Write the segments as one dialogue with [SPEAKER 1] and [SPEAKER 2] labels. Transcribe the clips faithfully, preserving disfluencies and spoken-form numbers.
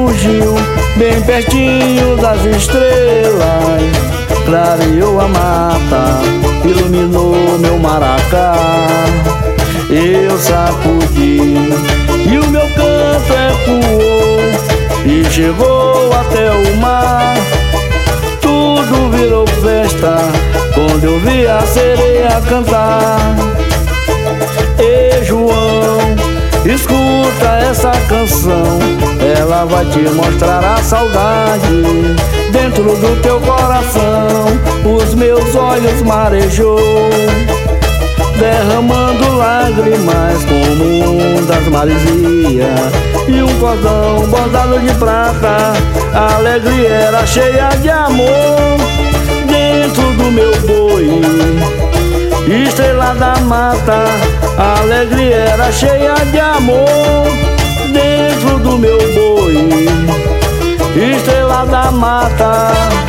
[SPEAKER 1] surgiu bem pertinho das estrelas, clareou a mata, iluminou meu maracá. Eu sacudi e o meu canto ecoou e chegou até o mar. Tudo virou festa quando eu vi a sereia cantar. Ei, João, escuta essa canção, ela vai te mostrar a saudade dentro do teu coração. Os meus olhos marejou, derramando lágrimas como ondas maresia, e um cordão bordado de prata, a alegria era cheia de amor. Dentro do meu boi, estrela da mata, a alegria era cheia de amor. Dentro do meu boi, estrela da mata.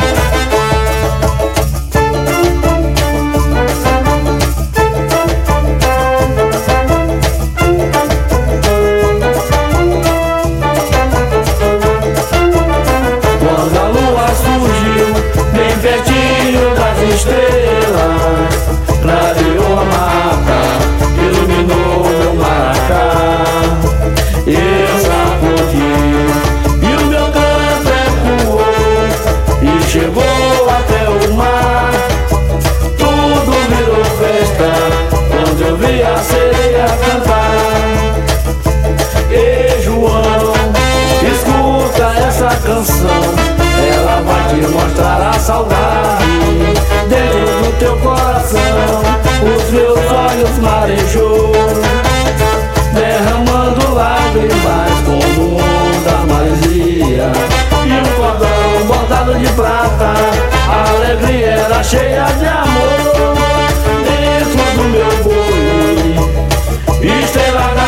[SPEAKER 1] Quando a lua surgiu bem pertinho das estrelas, clareou a mata, iluminou meu maracá. Eu sacudi e o meu canto ecoou e chegou até o mar. Tudo virou festa quando eu vi a sereia cantar. Ei, João, escuta essa canção, ela vai te mostrar a saudade dentro do teu coração. Os meus olhos marejou, derramando lágrimas como ondas maresia, e um cordão bordado de prata, a alegria era cheia de amor. Dentro do meu boi, estrela da